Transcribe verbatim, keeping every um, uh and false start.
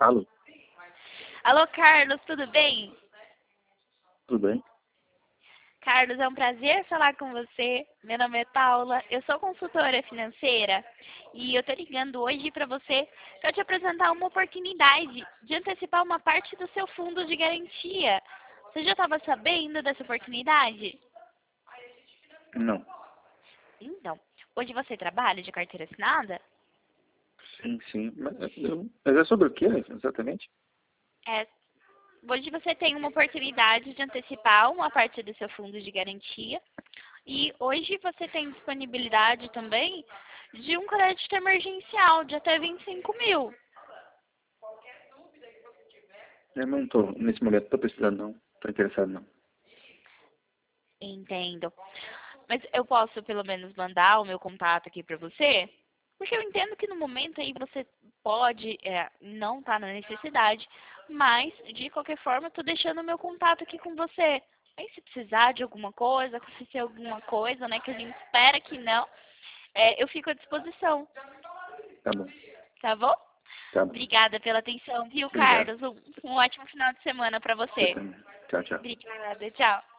Alô, Alô, Carlos, tudo bem? tudo bem? Carlos, é um prazer falar com você. Meu nome é Paula, eu sou consultora financeira e eu estou ligando hoje para você para te apresentar uma oportunidade de antecipar uma parte do seu fundo de garantia. Você já estava sabendo dessa oportunidade? Não. Então, hoje você trabalha de carteira assinada? Sim, sim. Mas, eu- mas é sobre o que exatamente? É, hoje você tem uma oportunidade de antecipar uma parte do seu fundo de garantia. E hoje você tem disponibilidade também de um crédito emergencial de até vinte e cinco mil. Eu não tô, nesse momento, tô precisando não. Tô interessado não. Entendo. Mas eu posso pelo menos mandar o meu contato aqui para você? Porque eu entendo que no momento aí você pode é, não estar na necessidade, mas de qualquer forma eu tô deixando o meu contato aqui com você. Aí se precisar de alguma coisa, acontecer alguma coisa, né, que a gente espera que não, é, eu fico à disposição, Tá bom, tá bom? tá bom. Obrigada pela atenção, viu, Obrigado. Carlos? Um, um ótimo final de semana para Você você. também. Tchau, tchau. Obrigada, tchau.